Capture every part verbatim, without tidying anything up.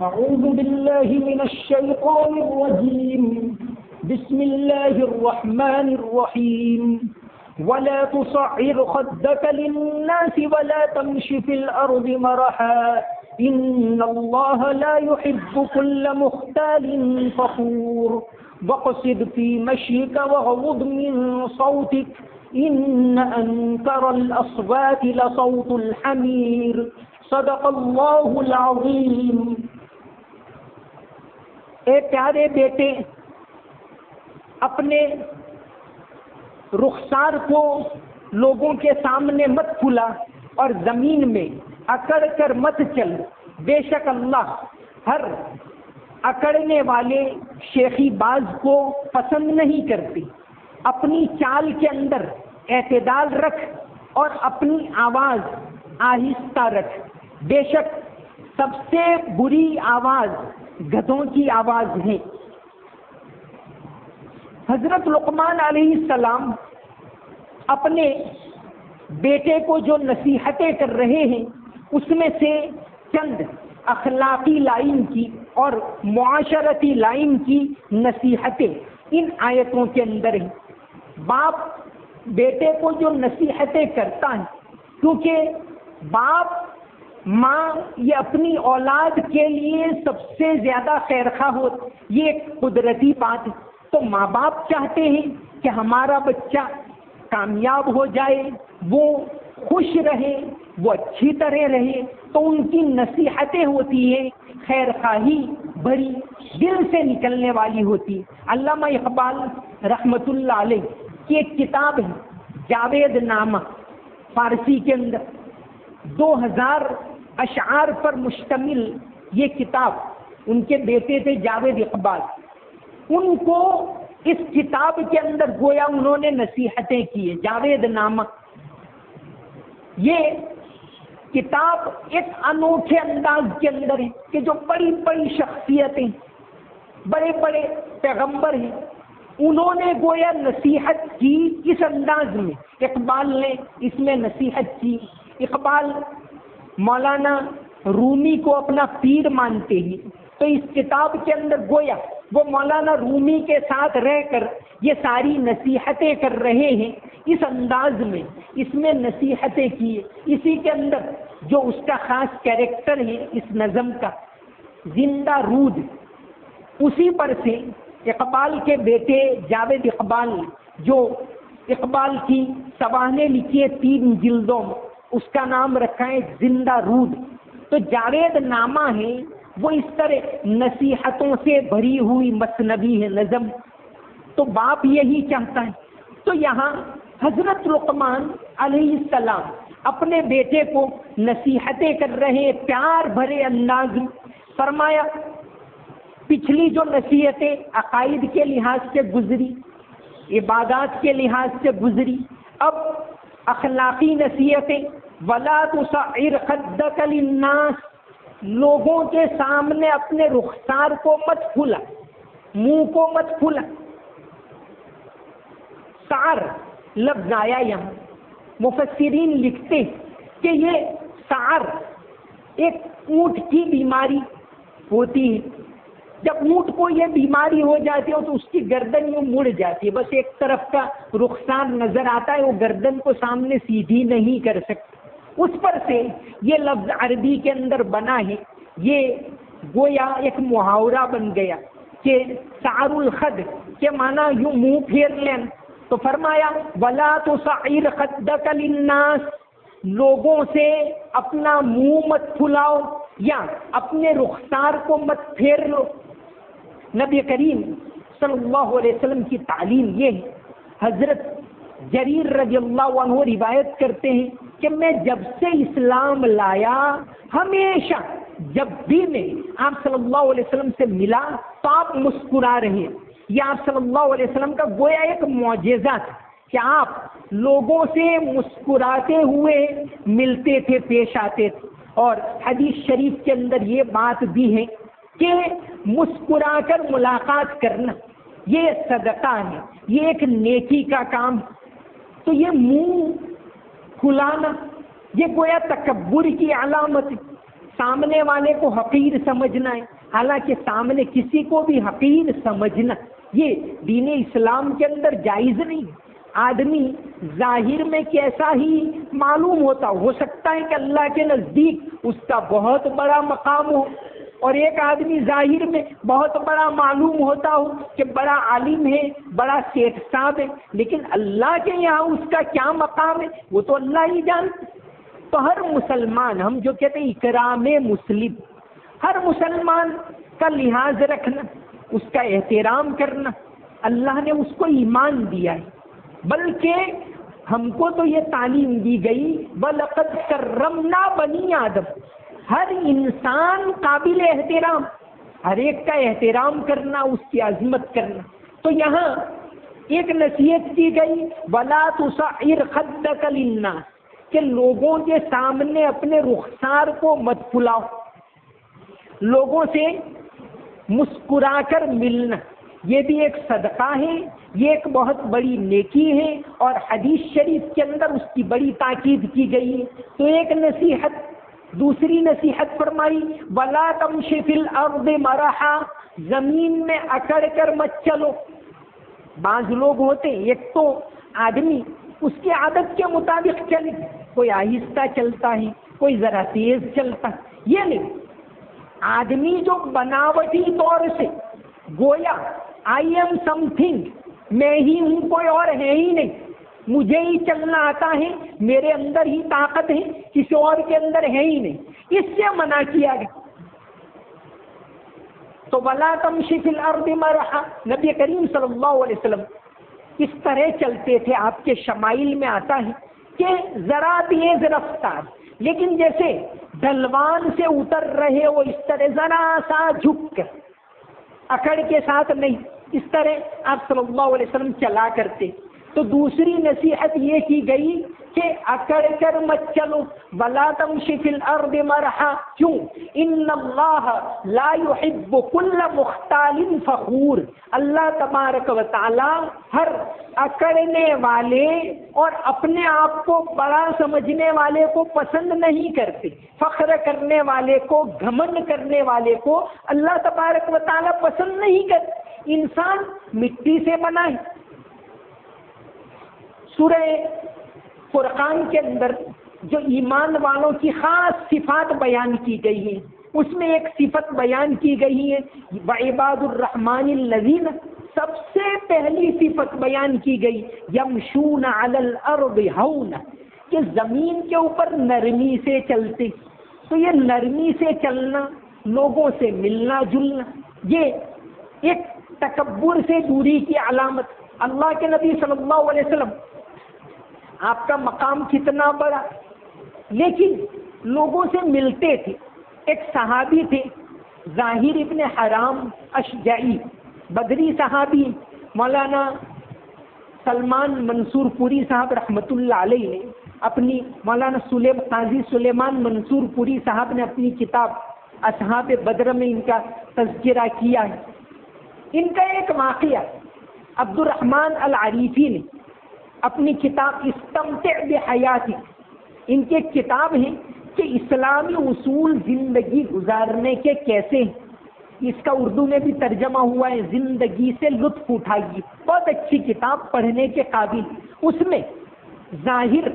أعوذ بالله من الشيطان الرجيم بسم الله الرحمن الرحيم ولا تصعر خدك للناس ولا تمش في الأرض مرحا إن الله لا يحب كل مختال فخور واقصد في مشيك واغضض من صوتك إن أنكر الأصوات لصوت الحمير صدق اللہ العظیم. اے پیارے بیٹے، اپنے رخسار کو لوگوں کے سامنے مت کھلا اور زمین میں اکڑ کر مت چل، بے شک اللہ ہر اکڑنے والے شیخی باز کو پسند نہیں کرتے. اپنی چال کے اندر اعتدال رکھ اور اپنی آواز آہستہ رکھ. بے شک سب سے بری آواز گدھوں کی آواز ہے. حضرت لقمان علیہ السلام اپنے بیٹے کو جو نصیحتیں کر رہے ہیں اس میں سے چند اخلاقی لائن کی اور معاشرتی لائن کی نصیحتیں ان آیتوں کے اندر ہیں. باپ بیٹے کو جو نصیحتیں کرتا ہے، کیونکہ باپ ماں یہ اپنی اولاد کے لیے سب سے زیادہ خیرخواہ ہو، یہ ایک قدرتی بات ہے. تو ماں باپ چاہتے ہیں کہ ہمارا بچہ کامیاب ہو جائے، وہ خوش رہے، وہ اچھی طرح رہے. تو ان کی نصیحتیں ہوتی ہیں خیرخواہی بھری، دل سے نکلنے والی ہوتی. علامہ اقبال رحمۃ اللہ علیہ کی ایک کتاب ہے جاوید نامہ، فارسی کے اندر دو ہزار اشعار پر مشتمل یہ کتاب. ان کے بیٹے تھے جاوید اقبال، ان کو اس کتاب کے اندر گویا انہوں نے نصیحتیں کی ہیں. جاوید نامہ یہ کتاب ایک انوکھے انداز کے اندر ہے کہ جو بڑی بڑی شخصیتیں، بڑے بڑے پیغمبر ہیں، انہوں نے گویا نصیحت کی اس انداز میں. اقبال نے اس میں نصیحت کی. اقبال مولانا رومی کو اپنا پیر مانتے ہیں، تو اس کتاب کے اندر گویا وہ مولانا رومی کے ساتھ رہ کر یہ ساری نصیحتیں کر رہے ہیں اس انداز میں. اس میں نصیحتیں کی. اسی کے اندر جو اس کا خاص کیریکٹر ہے اس نظم کا، زندہ رود، اسی پر سے اقبال کے بیٹے جاوید اقبال جو اقبال کی سوانح لکھی ہے تین جلدوں میں، اس کا نام رکھا ہے زندہ رود. تو جاوید نامہ ہے وہ اس طرح نصیحتوں سے بھری ہوئی مثنوی ہے نظم. تو باپ یہی چاہتا ہے. تو یہاں حضرت لقمان علیہ السلام اپنے بیٹے کو نصیحتیں کر رہے پیار بھرے انداز میں. فرمایا پچھلی جو نصیحتیں عقائد کے لحاظ سے گزری، عبادات کے لحاظ سے گزری، اب اخلاقی نصیحتیں. ولا تصعر خدک للناس، لوگوں کے سامنے اپنے رخسار کو مت کھلا، منہ کو مت کھلا. سعر لفظ آیا یہاں، مفسرین لکھتے کہ یہ سعر ایک اونٹ کی بیماری ہوتی ہے. جب اونٹ کو یہ بیماری ہو جاتی ہے تو اس کی گردن یوں مڑ جاتی ہے، بس ایک طرف کا رخسار نظر آتا ہے، وہ گردن کو سامنے سیدھی نہیں کر سکتی. اس پر سے یہ لفظ عربی کے اندر بنا ہے. یہ گویا ایک محاورہ بن گیا کہ سعر الخد کے معنی یوں منہ پھیر لینا. تو فرمایا ولا تصعر خدک للناس، لوگوں سے اپنا منہ مت پھلاؤ یا اپنے رخسار کو مت پھیر لو. نبی کریم صلی اللہ علیہ وسلم کی تعلیم یہ ہے. حضرت جریر رضی اللہ عنہ روایت کرتے ہیں کہ میں جب سے اسلام لایا ہمیشہ جب بھی میں آپ صلی اللہ علیہ وسلم سے ملا تو آپ مسکرا رہے ہیں. یہ آپ صلی اللہ علیہ وسلم کا گویا ایک معجزہ تھا کہ آپ لوگوں سے مسکراتے ہوئے ملتے تھے، پیش آتے تھے. اور حدیث شریف کے اندر یہ بات بھی ہے کہ مسکرا کر ملاقات کرنا یہ صدقہ ہے، یہ ایک نیکی کا کام. تو یہ منہ کھلانا یہ گویا تکبر کی علامت ہے. سامنے والے کو حقیر سمجھنا ہے، حالانکہ سامنے کسی کو بھی حقیر سمجھنا یہ دین اسلام کے اندر جائز نہیں۔ آدمی ظاہر میں کیسا ہی معلوم ہوتا ہو سکتا ہے کہ اللہ کے نزدیک اس کا بہت بڑا مقام ہو، اور ایک آدمی ظاہر میں بہت بڑا معلوم ہوتا ہو کہ بڑا عالم ہے، بڑا شیخ صاحب ہے، لیکن اللہ کے یہاں اس کا کیا مقام ہے وہ تو اللہ ہی جانتا۔ تو ہر مسلمان، ہم جو کہتے ہیں اکرام مسلم، ہر مسلمان کا لحاظ رکھنا، اس کا احترام کرنا، اللہ نے اس کو ایمان دیا ہے، بلکہ ہم کو تو یہ تعلیم دی گئی وَلَقَدْ كَرَّمْنَا بَنِي آدم، ہر انسان قابل احترام، ہر ایک کا احترام کرنا، اس کی عظمت کرنا۔ تو یہاں ایک نصیحت کی گئی وَلَا تُصَعِّرْ خَدَّكَ لِلنَّاسِ، کہ لوگوں کے سامنے اپنے رخسار کو مت پھلاؤ، لوگوں سے مسکرا کر ملنا یہ بھی ایک صدقہ ہے، یہ ایک بہت بڑی نیکی ہے، اور حدیث شریف کے اندر اس کی بڑی تاکید کی گئی ہے۔ تو ایک نصیحت، دوسری نصیحت فرمائی وَلَا تَمْشِ فِي الْأَرْضِ مَرَحًا، زمین میں اکڑ کر مت چلو۔ بعض لوگ ہوتے ہیں، ایک تو آدمی اس کی عادت کے مطابق چلے، کوئی آہستہ چلتا ہے، کوئی ذرا تیز چلتا ہے، یہ نہیں۔ آدمی جو بناوٹی طور سے گویا آئی ایم سم تھنگ، میں ہی ہوں، کوئی اور ہے ہی نہیں، مجھے ہی چلنا آتا ہے، میرے اندر ہی طاقت ہے، کسی اور کے اندر ہے ہی نہیں، اس سے منع کیا گیا۔ تو وَلَا تَمْشِ فِي الْأَرْضِ مَرَحًا، نبی کریم صلی اللہ علیہ وسلم اس طرح چلتے تھے، آپ کے شمائل میں آتا ہے کہ ذرا تیز رفتار، لیکن جیسے ڈھلوان سے اتر رہے ہو اس طرح ذرا سا جھک کر، اکڑ کے ساتھ نہیں، اس طرح آپ صلی اللہ علیہ وسلم چلا کرتے۔ تو دوسری نصیحت یہ کی گئی کہ اکڑ کر مت چلو، وَلَا تَمْشِ فِي الْأَرْضِ مَرَحًا، کیوں؟ إِنَّ اللَّهَ لَا يُحِبُّ كُلَّ مُخْتَالٍ فَخُورٍ، اللہ تبارک و تعالی ہر اکڑنے والے اور اپنے آپ کو بڑا سمجھنے والے کو پسند نہیں کرتے، فخر کرنے والے کو، گھمنڈ کرنے والے کو اللہ تبارک و تعالی پسند نہیں کرتے۔ انسان مٹی سے بنا ہے۔ سورہ فرقان کے اندر جو ایمان والوں کی خاص صفات بیان کی گئی ہیں، اس میں ایک صفت بیان کی گئی ہے وعباد الرحمن الذین، سب سے پہلی صفت بیان کی گئی یمشون علی الارض ہونا، کہ زمین کے اوپر نرمی سے چلتے۔ تو یہ نرمی سے چلنا، لوگوں سے ملنا جلنا، یہ ایک تکبر سے دوری کی علامت۔ اللہ کے نبی صلی اللہ علیہ وسلم، آپ کا مقام کتنا بڑا، لیکن لوگوں سے ملتے تھے۔ ایک صحابی تھے ظاہر ابن حرام اشجعی، بدری صحابی، مولانا سلمان منصور پوری صاحب رحمۃ اللہ علیہ نے اپنی، مولانا سلیم قاضی سلیمان منصور پوری صاحب نے اپنی کتاب اصحاب بدر میں ان کا تذکرہ کیا ہے۔ ان کا ایک واقعہ عبد الرحمن العریفی نے اپنی کتاب استمتع بحیاتی، ان کے کتاب ہے کہ اسلامی اصول زندگی گزارنے کے کیسے ہیں، اس کا اردو میں بھی ترجمہ ہوا ہے زندگی سے لطف اٹھائیے، بہت اچھی کتاب، پڑھنے کے قابل۔ اس میں ظاہر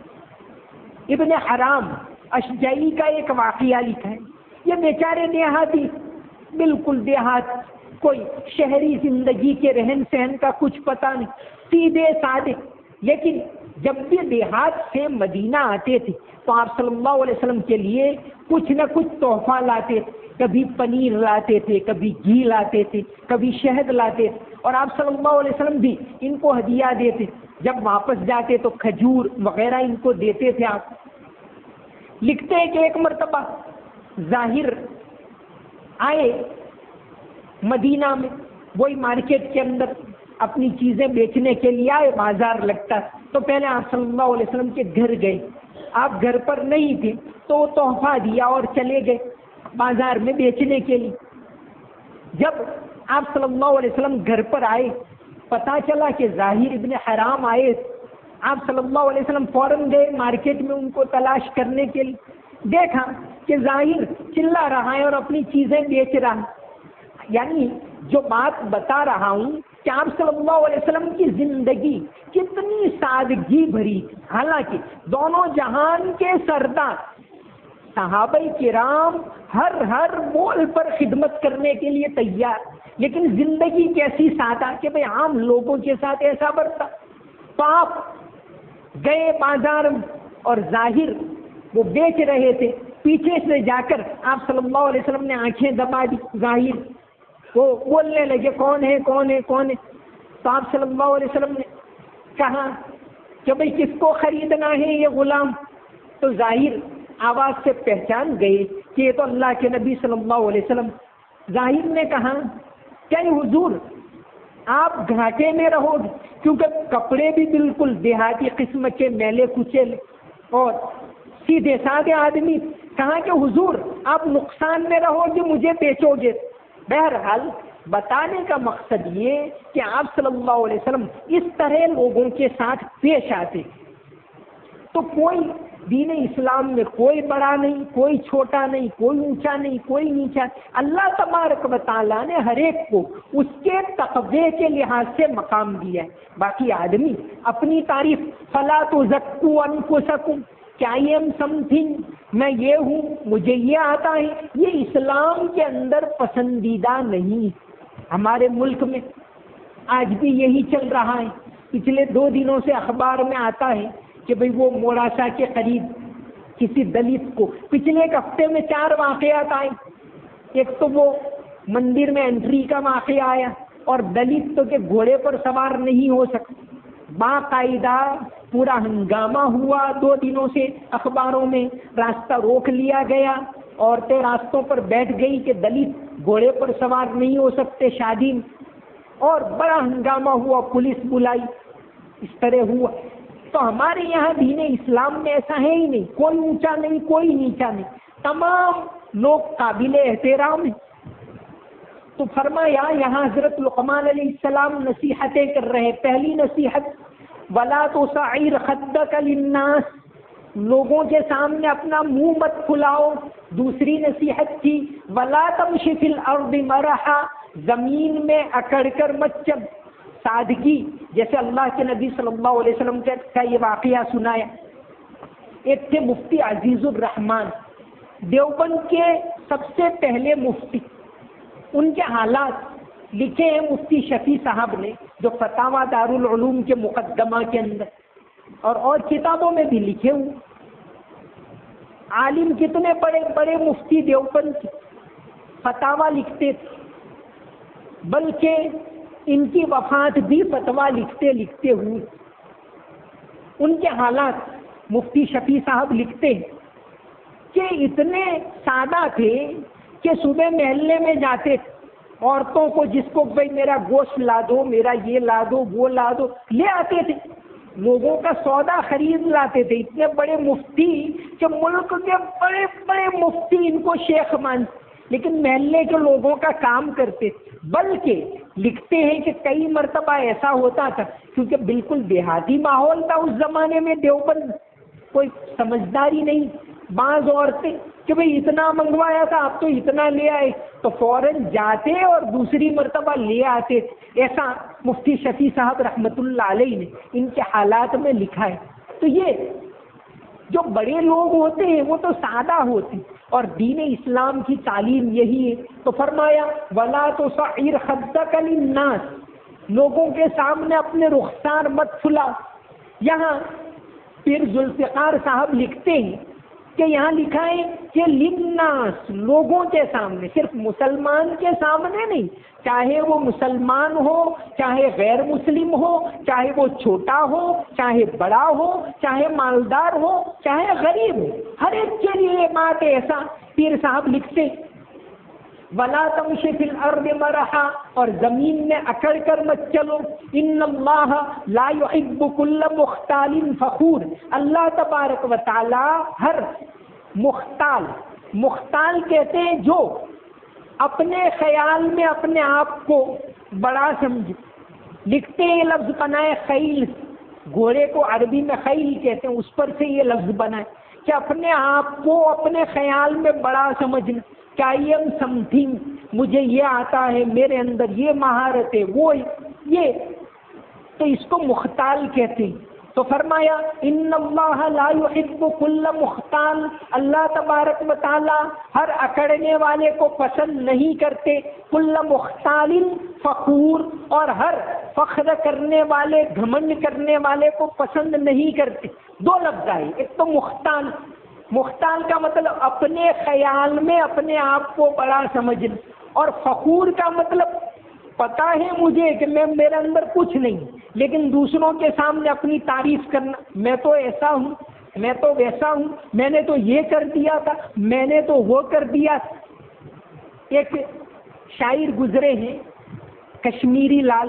ابن حرام اشجعی کا ایک واقعہ لکھا ہے۔ یہ بیچارے دیہاتی، بالکل دیہات، کوئی شہری زندگی کے رہن سہن کا کچھ پتہ نہیں، سیدھے سادے، لیکن جب بھی دیہات سے مدینہ آتے تھے تو آپ صلی اللہ علیہ وسلم کے لیے کچھ نہ کچھ تحفہ لاتے تھے، کبھی پنیر لاتے تھے، کبھی گھی لاتے تھے، کبھی شہد لاتے تھے، اور آپ صلی اللہ علیہ وسلم بھی ان کو ہدیہ دیتے۔ جب واپس جاتے تو کھجور وغیرہ ان کو دیتے تھے۔ آپ لکھتے ہیں کہ ایک مرتبہ ظاہر آئے مدینہ میں، وہی مارکیٹ کے اندر اپنی چیزیں بیچنے کے لیے آئے، بازار لگتا تو پہلے آپ صلی اللہ علیہ وسلم کے گھر گئے، آپ گھر پر نہیں تھے تو وہ تحفہ دیا اور چلے گئے بازار میں بیچنے کے لیے۔ جب آپ صلی اللہ علیہ وسلم گھر پر آئے، پتا چلا کہ ظاہر ابن حرام آئے، آپ صلی اللہ علیہ وسلم فوراً گئے مارکیٹ میں ان کو تلاش کرنے کے لیے، دیکھا کہ ظاہر چلا رہا ہے اور اپنی چیزیں بیچ رہا ہے. یعنی جو بات بتا رہا ہوں کہ آپ صلی اللہ علیہ وسلم کی زندگی کتنی سادگی بھری تھی. حالانکہ دونوں جہان کے سردار صحابہ کرام ہر ہر مول پر خدمت کرنے کے لیے تیار، لیکن زندگی کیسی سادہ کہ بھئی عام لوگوں کے ساتھ ایسا برتا. تو آپ گئے بازار اور ظاہر وہ بیچ رہے تھے، پیچھے سے جا کر آپ صلی اللہ علیہ وسلم نے آنکھیں دبا دی. ظاہر وہ بولنے لگے کون ہے کون ہے کون ہے. تو آپ صلی اللہ علیہ وسلم نے کہا کہ بھئی کس کو خریدنا ہے یہ غلام. تو ظاہر آواز سے پہچان گئے کہ یہ تو اللہ کے نبی صلی اللہ علیہ وسلم. ظاہر نے کہا کیا حضور آپ گھاٹے میں رہو گے، کیونکہ کپڑے بھی بالکل دیہاتی قسم کے میلے کچیلے اور سیدھے سادے آدمی. کہا کہ حضور آپ نقصان میں رہو گے، مجھے بیچو گے. بہرحال بتانے کا مقصد یہ کہ آپ صلی اللہ علیہ وسلم اس طرح لوگوں کے ساتھ پیش آتے. تو کوئی دین اسلام میں کوئی بڑا نہیں، کوئی چھوٹا نہیں، کوئی اونچا نہیں، کوئی نیچا. اللہ تبارک و تعالیٰ نے ہر ایک کو اس کے تقوی کے لحاظ سے مقام دیا ہے. باقی آدمی اپنی تعریف فلا تزکوا انفسکم کہ آئی ایم سم تھنگ، میں یہ ہوں، مجھے یہ آتا ہے، یہ اسلام کے اندر پسندیدہ نہیں. ہمارے ملک میں آج بھی یہی چل رہا ہے. پچھلے دو دنوں سے اخبار میں آتا ہے کہ بھئی وہ موڑاسا کے قریب کسی دلت کو پچھلے ایک ہفتے میں چار واقعات آئے. ایک تو وہ مندر میں انٹری کا واقعہ آیا اور دلت تو کہ گھوڑے پر سوار نہیں ہو سکتے. باقاعدہ پورا ہنگامہ ہوا. دو دنوں سے اخباروں میں راستہ روک لیا گیا، عورتیں راستوں پر بیٹھ گئی کہ دلت گھوڑے پر سوار نہیں ہو سکتے شادی میں، اور بڑا ہنگامہ ہوا، پولیس بلائی، اس طرح ہوا. تو ہمارے یہاں دین اسلام میں ایسا ہے ہی نہیں، کوئی اونچا نہیں کوئی نیچا نہیں، تمام لوگ قابل احترام ہیں. تو فرمایا یہاں حضرت لقمان علیہ السلام نصیحتیں کر رہے. پہلی نصیحت وَلَا تُصَعِّرْ خَدَّكَ لِلنَّاسِ، لوگوں کے سامنے اپنا منہ مت پھلاؤ. دوسری نصیحت تھی وَلَا تَمْشِ فِي الْأَرْضِ مَرَحًا، زمین میں اکڑ کر مت چل. سادگی، جیسے اللہ کے نبی صلی اللہ علیہ وسلم کا یہ واقعہ سنایا. ایک تھے مفتی عزیز الرحمان، دیوبند کے سب سے پہلے مفتی. ان کے حالات لکھے ہیں مفتی شفیع صاحب نے، جو فتاوی دارالعلوم کے مقدمہ کے اندر اور اور کتابوں میں بھی لکھے ہوئے. عالم کتنے بڑے بڑے مفتی دیوبند کے فتاوی لکھتے تھے، بلکہ ان کی وفات بھی فتویٰ لکھتے لکھتے ہوئی. ان کے حالات مفتی شفیع صاحب لکھتے ہیں کہ اتنے سادہ تھے کہ صبح محلے میں جاتے تھے، عورتوں کو جس کو بھائی میرا گوشت لا دو، میرا یہ لا دو، وہ لا دو، لے آتے تھے. لوگوں کا سودا خرید لاتے تھے. اتنے بڑے مفتی کہ ملک کے بڑے بڑے مفتی ان کو شیخ مانتے، لیکن محلے کے لوگوں کا کام کرتے. بلکہ لکھتے ہیں کہ کئی مرتبہ ایسا ہوتا تھا، کیونکہ بالکل دیہاتی ماحول تھا اس زمانے میں دیوبند، کوئی سمجھداری نہیں. بعض عورتیں کہ بھئی اتنا منگوایا تھا آپ تو اتنا لے آئے، تو فوراً جاتے اور دوسری مرتبہ لے آتے. ایسا مفتی شفیع صاحب رحمت اللہ علیہ نے ان کے حالات میں لکھا ہے. تو یہ جو بڑے لوگ ہوتے ہیں وہ تو سادہ ہوتے ہیں، اور دین اسلام کی تعلیم یہی ہے. تو فرمایا وَلَا تُصَعِّرْ خَدَّكَ لِلنَّاسِ، لوگوں کے سامنے اپنے رخسار مت پھلا. یہاں پھر ذوالفقار صاحب لکھتے ہیں کہ یہاں لکھا ہے کہ لِلنَّاسِ، لوگوں کے سامنے، صرف مسلمان کے سامنے نہیں، چاہے وہ مسلمان ہو، چاہے غیر مسلم ہو، چاہے وہ چھوٹا ہو، چاہے بڑا ہو، چاہے مالدار ہو، چاہے غریب ہو، ہر ایک کے لیے یہ بات ایسا. پیر صاحب لکھتے وَلَا تَمْشِ فِي الْأَرْضِ مَرَحًا، اور زمین میں اکڑ کر مت چلو. إِنَّ اللَّهَ لَا يُحِبُّ كُلَّ مُخْتَالٍ فَخُورٍ، اللہ تبارک و تعالی ہر مختال، مختال کہتے ہیں جو اپنے خیال میں اپنے آپ کو بڑا سمجھے. لکھتے ہیں لفظ بنائے خیل، گھوڑے کو عربی میں خیل کہتے ہیں، اس پر سے یہ لفظ بنائے کہ اپنے آپ کو اپنے خیال میں بڑا سمجھنا کہ آئی ایم سم تھنگ، مجھے یہ آتا ہے، میرے اندر یہ مہارت ہے، وہ یہ، تو اس کو مختال کہتے ہیں۔ تو فرمایا ان اللہ لا یحب کل مختال، اللہ تبارک و تعالی ہر اکڑنے والے کو پسند نہیں کرتے، کل مختال فخور، اور ہر فخر کرنے والے، گھمنڈ کرنے والے کو پسند نہیں کرتے۔ دو لفظ آئے، ایک تو مختال، مختال کا مطلب اپنے خیال میں اپنے آپ کو بڑا سمجھنا، اور فخور کا مطلب پتا ہے مجھے کہ میں میرے اندر کچھ نہیں، لیکن دوسروں کے سامنے اپنی تعریف کرنا، میں تو ایسا ہوں، میں تو ویسا ہوں، میں نے تو یہ کر دیا تھا، میں نے تو وہ کر دیا تھا۔ ایک شاعر گزرے ہیں کشمیری لال،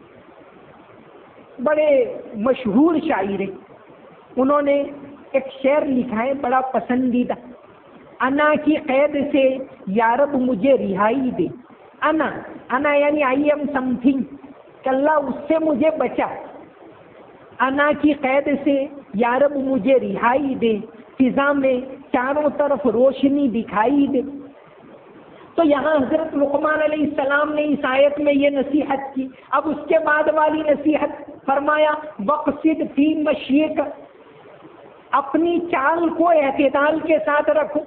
بڑے مشہور شاعر ہیں، انہوں نے ایک شعر لکھا ہے بڑا پسندیدہ، انا کی قید سے یا رب مجھے رہائی دے، انا انا یعنی آئی ایم سم تھنگ، کہ اللہ اس سے مجھے بچا، انا کی قید سے یا رب مجھے رہائی دے، فضا میں چاروں طرف روشنی دکھائی دے۔ تو یہاں حضرت لقمان علیہ السلام نے اس آیت میں یہ نصیحت کی۔ اب اس کے بعد والی نصیحت فرمایا وقصد فی مشیک، اپنی چال کو اعتدال کے ساتھ رکھو،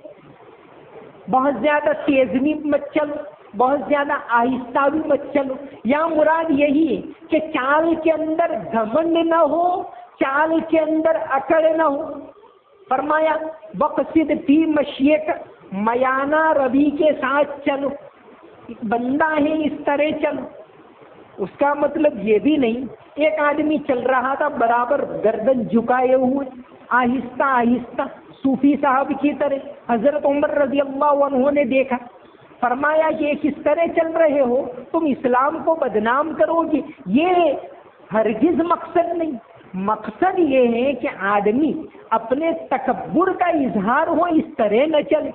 بہت زیادہ تیز بھی مت چلو، بہت زیادہ آہستہ بھی مت چلو۔ یا مراد یہی ہے کہ چال کے اندر گھمنڈ نہ ہو، چال کے اندر اکڑ نہ ہو۔ فرمایا وقصد فی مشیک، میانہ روی کے ساتھ چلو، بندہ ہے اس طرح چلو۔ اس کا مطلب یہ بھی نہیں ایک آدمی چل رہا تھا برابر گردن جھکائے ہوئے، آہستہ آہستہ صوفی صاحب کی طرح۔ حضرت عمر رضی اللہ عنہ نے دیکھا، فرمایا کہ کس طرح چل رہے ہو، تم اسلام کو بدنام کرو گے۔ یہ ہرگز مقصد نہیں، مقصد یہ ہے کہ آدمی اپنے تکبر کا اظہار ہو، اس طرح نہ چلے۔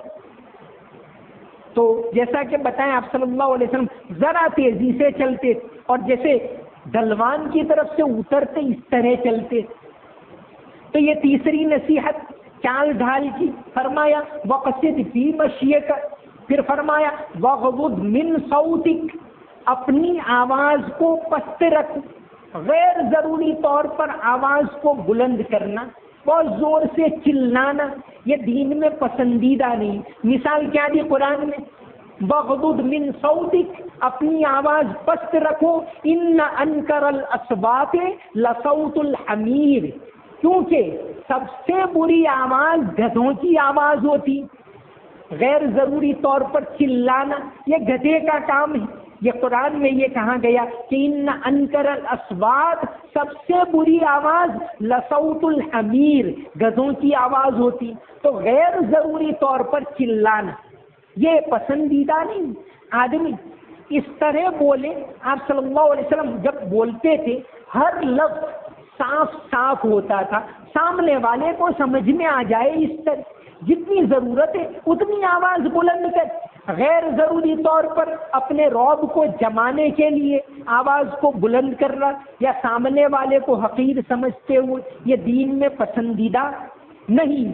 تو جیسا کہ بتائیں آپ صلی اللہ علیہ وسلم ذرا تیزی سے چلتے، اور جیسے ڈھلوان کی طرف سے اترتے اس طرح چلتے۔ تو یہ تیسری نصیحت چال ڈھال کی۔ فرمایا وقصد فی مشیک، پھر فرمایا وغضض من صوتک، اپنی آواز کو پست رکھ، غیر ضروری طور پر آواز کو بلند کرنا، بہت زور سے چلانا، یہ دین میں پسندیدہ نہیں۔ مثال کیا دی قرآن میں، وغضض من صوتک، اپنی آواز پست رکھو، ان انکر الاصوات لصوت الحمیر، کیونکہ سب سے بری آواز گدھوں کی آواز ہوتی۔ غیر ضروری طور پر چلانا یہ گدھے کا کام ہے۔ یہ قرآن میں یہ کہا گیا کہ ان انکر الاصوات، سب سے بری آواز لصوت الحمیر، گدھوں کی آواز ہوتی۔ تو غیر ضروری طور پر چلانا یہ پسندیدہ نہیں۔ آدمی اس طرح بولے، آپ صلی اللہ علیہ وسلم جب بولتے تھے ہر لفظ صاف صاف ہوتا تھا، سامنے والے کو سمجھ میں آ جائے اس طرح۔ جتنی ضرورت ہے اتنی آواز بلند کر، غیر ضروری طور پر اپنے رعب کو جمانے کے لیے آواز کو بلند کرنا یا سامنے والے کو حقیر سمجھتے ہوئے یہ دین میں پسندیدہ نہیں۔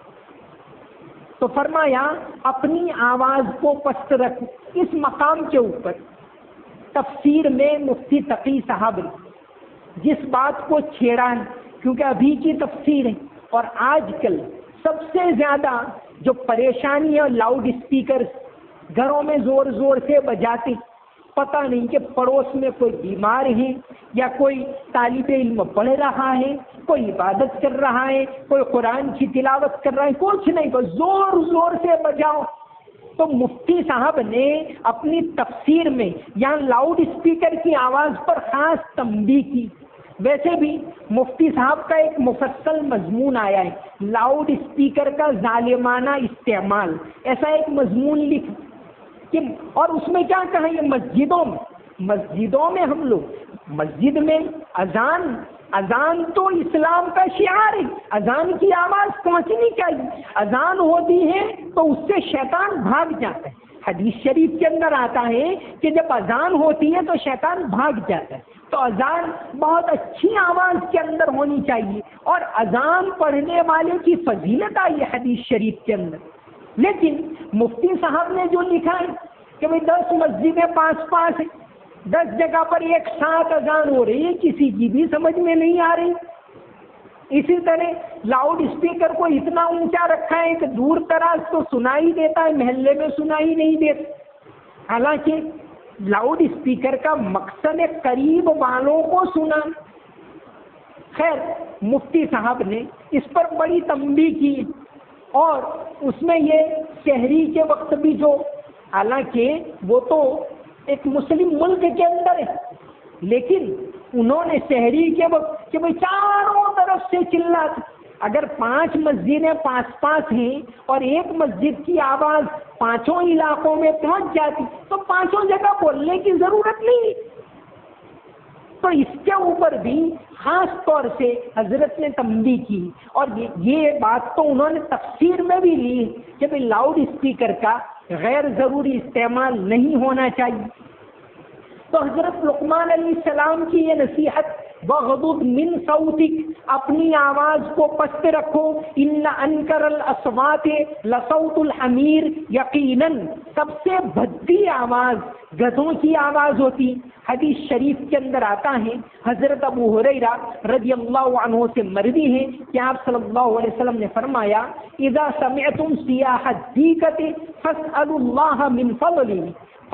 تو فرمایا اپنی آواز کو پست رکھ۔ اس مقام کے اوپر تفسیر میں مفتی تقی صاحب نے جس بات کو چھیڑا ہے، کیونکہ ابھی کی تفسیر ہے اور آج کل سب سے زیادہ جو پریشانی ہے لاؤڈ اسپیکر گھروں میں زور زور سے بجاتے، پتہ نہیں کہ پڑوس میں کوئی بیمار ہے یا کوئی طالب علم پڑھ رہا ہے، کوئی عبادت کر رہا ہے، کوئی قرآن کی تلاوت کر رہا ہے، کچھ نہیں، بس زور زور سے بجاؤ۔ تو مفتی صاحب نے اپنی تفسیر میں یہاں لاؤڈ اسپیکر کی آواز پر خاص تنبیہ کی۔ ویسے بھی مفتی صاحب کا ایک مفصل مضمون آیا ہے، لاؤڈ اسپیکر کا ظالمانہ استعمال، ایسا ایک مضمون لکھ کہ، اور اس میں کیا کہا، یہ مسجدوں میں مسجدوں میں ہم لوگ مسجد میں اذان اذان تو اسلام کا شعار ہے، اذان کی آواز پہنچنی چاہیے۔ اذان ہوتی ہے تو اس سے شیطان بھاگ جاتا ہے۔ حدیث شریف کے اندر آتا ہے کہ جب اذان ہوتی ہے تو شیطان بھاگ جاتا ہے۔ تو اذان بہت اچھی آواز کے اندر ہونی چاہیے، اور اذان پڑھنے والے کی فضیلت آئی ہے حدیث شریف کے اندر. لیکن مفتی صاحب نے جو لکھا ہے کہ بھائی دس مسجدیں پاس پاس ہیں، دس جگہ پر ایک ساتھ اذان ہو رہی ہے، کسی کی بھی سمجھ میں نہیں آ رہی. اسی طرح لاؤڈ اسپیکر کو اتنا اونچا رکھا ہے کہ دور دراز تو سنائی دیتا ہے، محلے میں سنائی نہیں دیتا. حالانکہ لاؤڈ اسپیکر کا مقصد ہے قریب والوں کو سنا. خیر مفتی صاحب نے اس پر بڑی تنبیہ کی، اور اس میں یہ شہری کے وقت بھی جو، حالانکہ وہ تو ایک مسلم ملک کے اندر ہے، لیکن انہوں نے شہری کے وقت کہ بھائی چاروں طرف سے چلاتے. اگر پانچ مسجدیں پاس پاس ہیں اور ایک مسجد کی آواز پانچوں علاقوں میں پہنچ جاتی تو پانچوں جگہ بولنے کی ضرورت نہیں. تو اس کے اوپر بھی خاص طور سے حضرت نے تنبیہ کی، اور یہ بات تو انہوں نے تفسیر میں بھی لی کہ بھائی لاؤڈ اسپیکر کا غیر ضروری استعمال نہیں ہونا چاہیے. تو حضرت لقمان علیہ السلام کی یہ نصیحت، وَغْضُضْ مِنْ صَوْتِكَ، اپنی آواز کو پست رکھو، إِنَّ أَنْكَرَ الْأَصْوَاتِ لَصَوْتُ الْحَمِيرِ، یقیناً سب سے بھدی آواز گدھوں کی آواز ہوتی. حدیث شریف کے اندر آتا ہے، حضرت ابو ہریرہ رضی اللہ عنہ سے مروی ہے کہ آپ صلی اللہ علیہ وسلم نے فرمایا، اذا سمعتم صیاح الدیکۃ فاسألوا اللہ من فضلہ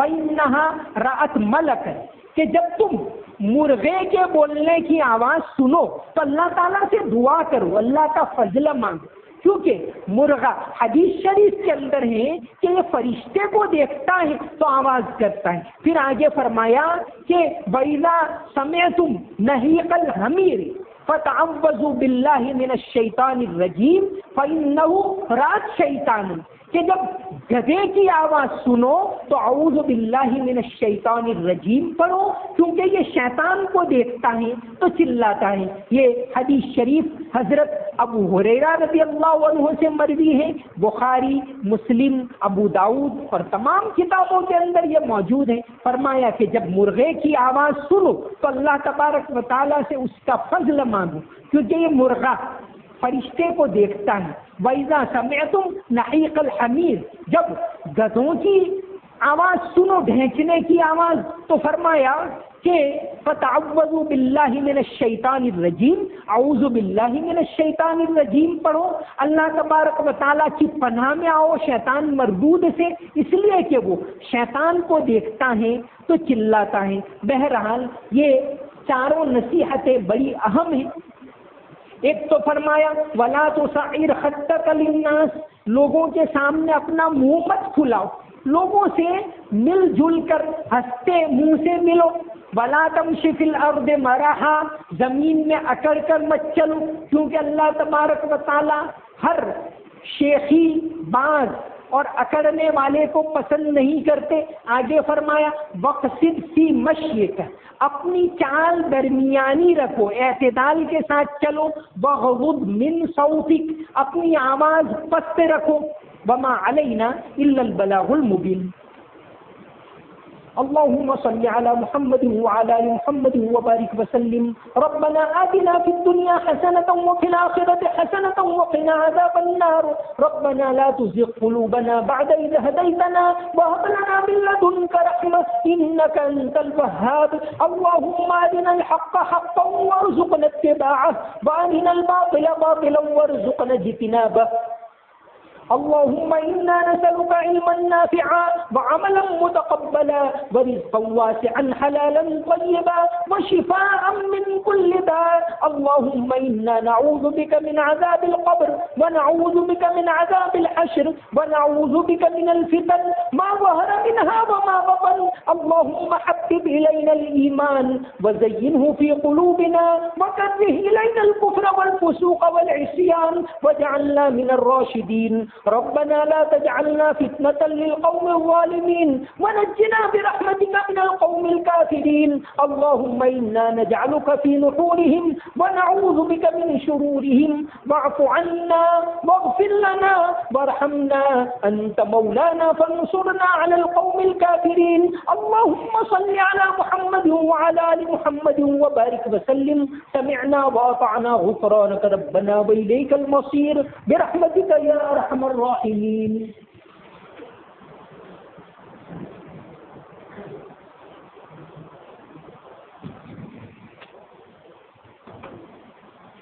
فإنها رأت ملک، کہ جب تم مرغے کے بولنے کی آواز سنو تو اللہ تعالیٰ سے دعا کرو، اللہ کا فضل مانگو، کیونکہ مرغا حدیث شریف کے اندر ہے کہ یہ فرشتے کو دیکھتا ہے تو آواز کرتا ہے. پھر آگے فرمایا کہ وَإِذَا سَمِعْتُمْ نَحِيقَ الْحَمِيرِ فَتَعَوَّذُوا بِاللَّهِ مِنَ الشَّيْطَانِ الرَّجِيمِ فَإِنَّهُ رَأَتْ شَيْطَانٌ، کہ جب گدھے کی آواز سنو تو اعوذ باللہ من الشیطان الرجیم پڑھو، کیونکہ یہ شیطان کو دیکھتا ہے تو چلاتا ہے. یہ حدیث شریف حضرت ابو ہریرہ رضی اللہ عنہ سے مروی ہے، بخاری، مسلم، ابو داؤد اور تمام کتابوں کے اندر یہ موجود ہے. فرمایا کہ جب مرغے کی آواز سنو تو اللہ تبارک و تعالیٰ سے اس کا فضل مانگو، کیونکہ یہ مرغا فرشتے کو دیکھتا ہے. وَإِذَا سَمِعْتُمْ نَحِيقَ الْحَمِيرِ، جب گدھوں کی آواز سنو، ڈھینچنے کی آواز، تو فرمایا کہ فَتَعَوَّذُوا بِاللَّهِ مِنَ الشَّيْطَانِ الرَّجِيمِ، اعوذ باللہ من الشیطان الرجیم پڑھو، اللہ تبارک و تعالیٰ کی پناہ میں آؤ شیطان مردود سے، اس لیے کہ وہ شیطان کو دیکھتا ہے تو چلاتا ہے. بہرحال یہ چاروں نصیحتیں بڑی اہم ہیں. ایک تو فرمایا وَلَا تُصَعِّرْ خَدَّكَ لِلنَّاسِ، لوگوں کے سامنے اپنا منہ مت کھلاؤ، لوگوں سے مل جل کر ہنستے منہ سے ملو. وَلَا تَمْشِ فِي الْأَرْضِ مَرَحًا، زمین میں اکڑ کر مت چلو، کیونکہ اللہ تبارک و تعالی ہر شیخی باز اور اکڑنے والے کو پسند نہیں کرتے. آگے فرمایا وَقْصِدْ فِي مَشْيِكَ، اپنی چال درمیانی رکھو، اعتدال کے ساتھ چلو. وَغْضُضْ مِنْ صَوْتِكَ، اپنی آواز پست رکھو. وَمَا عَلَيْنَا إِلَّا الْبَلَاغُ الْمُبِينُ. اللهم صل على محمد وعلى آل محمد وبارك وسلم. ربنا آتنا في الدنيا حسنة وفي الآخرة حسنة وقنا عذاب النار. ربنا لا تزغ قلوبنا بعد إذ هديتنا وهب لنا من لدنك رحمة إنك أنت الوهاب. اللهم أرنا الحق حقا وارزقنا اتباعه وأرنا الباطل باطلا وارزقنا اجتنابه. اللهم إنا نسألك علما نافعا وعملا متقبلا ورزقا واسعا حلالا طيبا وشفاء من كل داء. اللهم إنا نعوذ بك من عذاب القبر ونعوذ بك من عذاب الحشر ونعوذ بك من الفتن ما ظهر منها وما بطن. اللهم حبب إلينا الإيمان وزينه في قلوبنا وكره إلينا الكفر والفسوق والعصيان واجعلنا من الراشدين. ربنا لا تجعلنا فتنة للقوم الظالمين ونجنا برحمتك من القوم الكافرين. اللهم إنا نجعلك في نحورهم ونعوذ بك من شرورهم. واعف عنا واغفر لنا وارحمنا، أنت مولانا فانصرنا على القوم الكافرين. اللهم صل على محمد وعلى آل محمد وبارك وسلم. سمعنا وأطعنا، غفرانك ربنا وإليك المصير، برحمتك يا أرحم الراحمين.